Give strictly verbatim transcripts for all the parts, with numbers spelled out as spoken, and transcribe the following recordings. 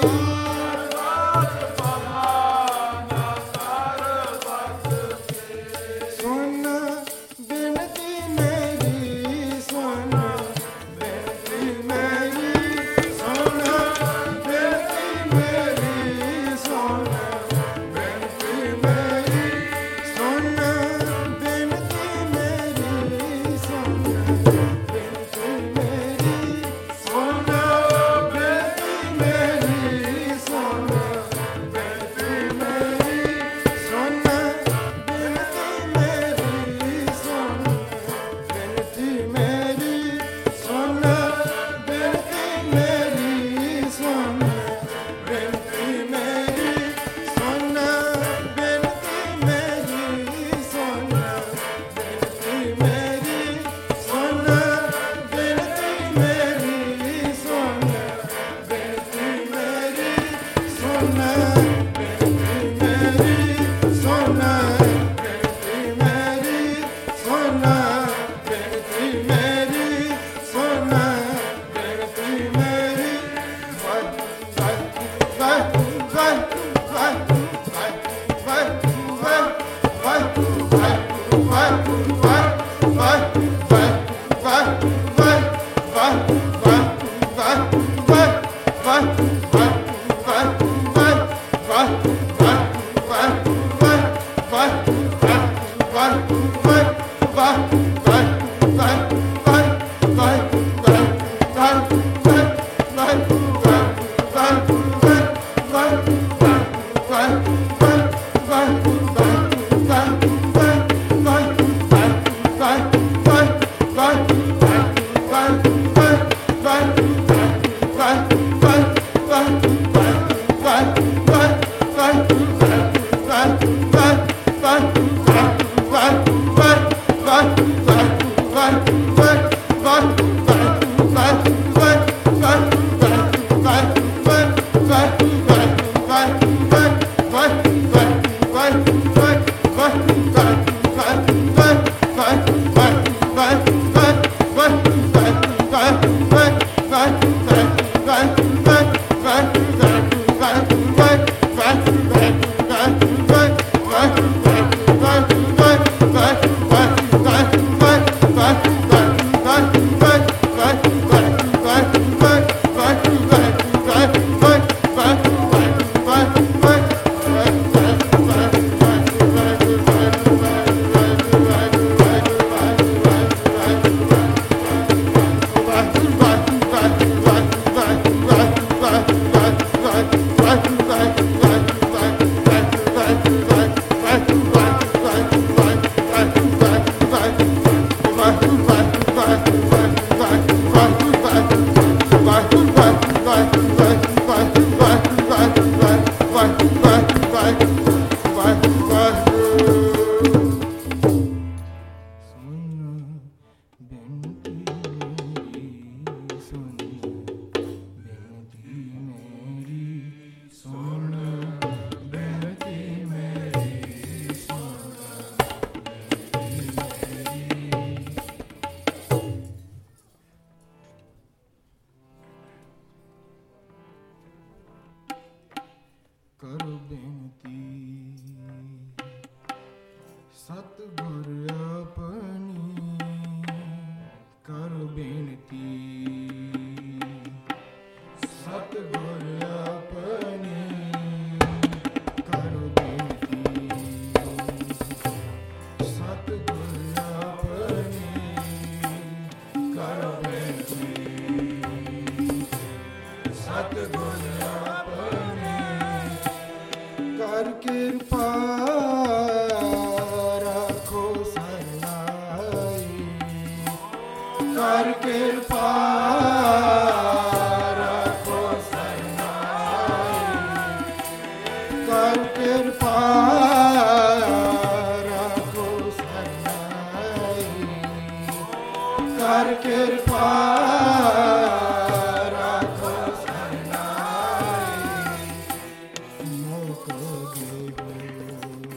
Go, go, go.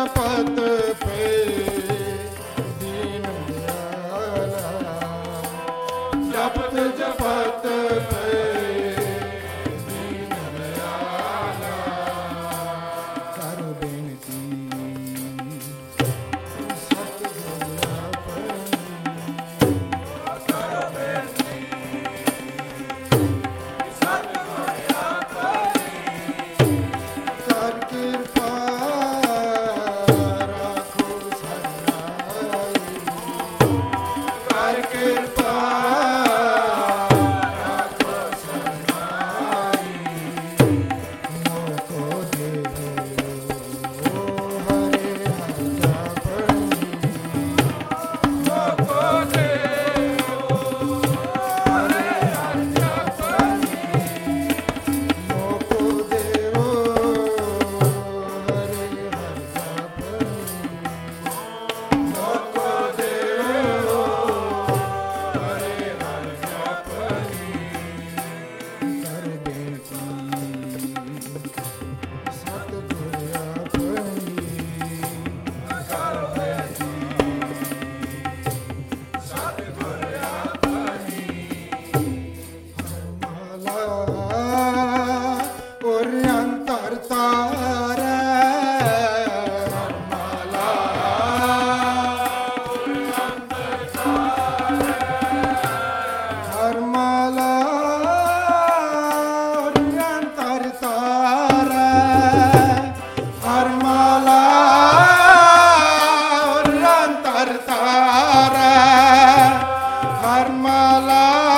ਜਪਤ ਪਏ ਦੀਨ ਦਿਆਲਾ, ਜਪਤ ਜਪਤ ਪਏ ਦੀਨ ਦਿਆਲਾ। ਕਰ ਬੇਨਤੀ ਸਤਿਗੁਰ ਆਪਣੀ, ਕਰ ਬੇਨਤੀ ਸਤਿਗੁਰ ਆਪਣੀ। ਕਰ ਕਿਰਪਾ ਰਾਖੋ ਸਰਨਾਈ, ਕਰ ਕਿਰਪਾ ਰਾਖੋ ਸਰਨਾਈ। ਮੋਕੋ ਦੇਵੋ ਹਰੇ ਹਰਿ ਜਪਣੀ, ਮੋਕੋ ਦੇਵੋ ਹਰੇ ਹਰਿ ਜਪਣੀ, ਮੋਕੋ ਦੇਵੋ ਹਰੇ ਹਰਿ ਜਪਣੀ, ਮੋਕੋ ਦੇਵੋ ਹਰੇ ਹਰਿ ਜਪਣੀ। ਕਰ ਬੇਨਤੀ ਸਤਿਗੁਰ ਆਪਣੀ, ਕਰ ਬੇਨਤੀ ਸਤਿਗੁਰ ਆਪਣੀ। ਹਰਮਾਲਾ ਔਰ ਅੰਤਰ ਤਾਰੈ, ਹਰਮਾਲਾ ਔਰ ਅੰਤਰ ਤਾਰੈ, ਹਰਮਾਲਾ ਔਰ ਅੰਤਰ ਤਾਰੈ, ਹਰਮਾਲਾ ਔਰ ਅੰਤਰ ਤਾਰੈ, ਹਰਮਾਲਾ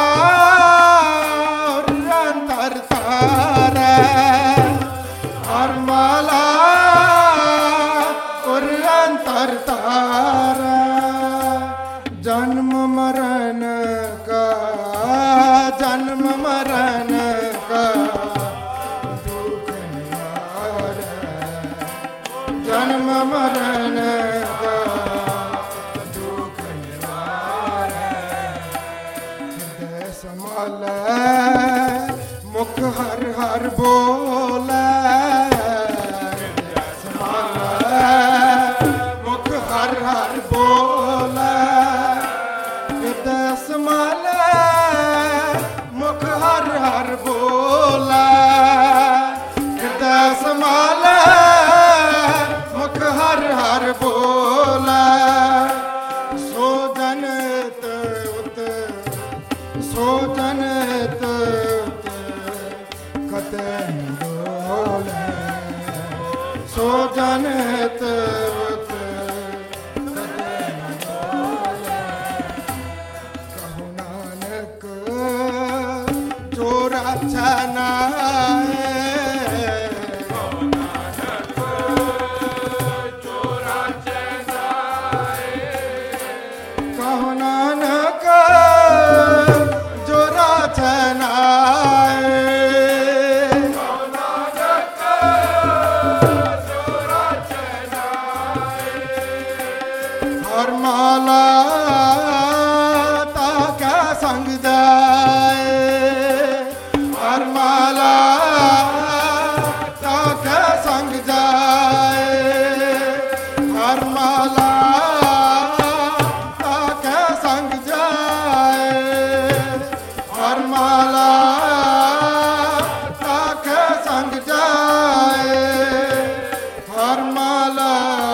ਔਰ ਅੰਤਰ ਤਾਰੈ, ਹਰਮਾਲਾ ਔਰ ਅੰਤਰ ਤਾਰੈ। ਜਨਮ ਮਰਨ ਕਾ, ਜਨਮ ਮਰਨ ਕਾ ਦੁਖ ਨਿਵਾਰੈ, ਜਨਮ ਮਰਨ ਕਾ ਦੁਖ ਨਿਵਾਰੈ। ਹਿਰਦੈ ਸੰਭਾਲੈ ਮੁਖ ਹਰਿ ਹਰਿ ਬੋਲੈ, ਹਿਰਦੈ ਸੰਭਾਲੈ ਮੁਖ ਹਰਿ ਹਰਿ ਬੋਲੈ, ਹਿਰਦੈ ਸੰਭਾਲੈ ਮੁਖ ਹਰਿ ਹਰਿ ਬੋਲੈ, ਹਿਰਦੈ ਸੰਭਾਲੈ ਮੁਖ ਹਰਿ ਹਰਿ ਬੋਲੈ। ਸੋ ਜਨਤ ਉਤ, ਸੋ ਜਨਤ ਉਤ ਕਤੈ ਨ ਡੋਲੈ, ਸੋ ਜਨਤ ਉਤ ਕਤੈ ਨ ਡੋਲੈ। ਕਹੋ ਨਾਨਕ ਜੋ ਰਾਛਾ ਨਾਏ, ਕਹੋ ਨਾਨਕ ਜੋ ਰਾਛਾ ਨਾਏ, ਕਹੋ ਨਾਨਕ ਜੋ ਰਾਛਾ ਨਾਏ, ਕਹੋ ਨਾਨਕ ਜੋ ਰਾਛਾ ਨਾਏ। ਹਰਮਾਲਾ ਤਾਕੈ ਸੰਗ ਜਾਏ, ਹਰਮਾਲਾ ਤਾਕੈ ਸੰਗ ਜਾਏ, ਹਰਮਾਲਾ ਤਾਕੈ ਸੰਗ ਜਾਏ, ਹਰਮਾਲਾ ਤਾਕੈ ਸੰਗ ਜਾਏ, ਹਰਮਾਲਾ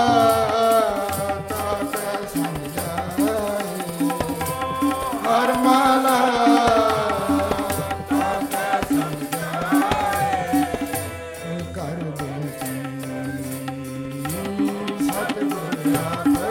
ਤਾਕੈ ਸੰਗ ਜਾਏ, ਹਰਮਾਲਾ ਤਾਕੈ ਸੰਗ ਜਾਏ। ਕਰ ਬੇਨਤੀ ਸਤਿਗੁਰ ਆਪਣੀ,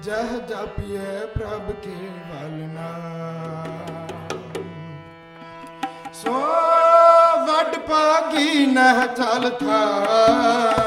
जह जपिए प्रभ केवल नाम। सो वड पागी नह चल था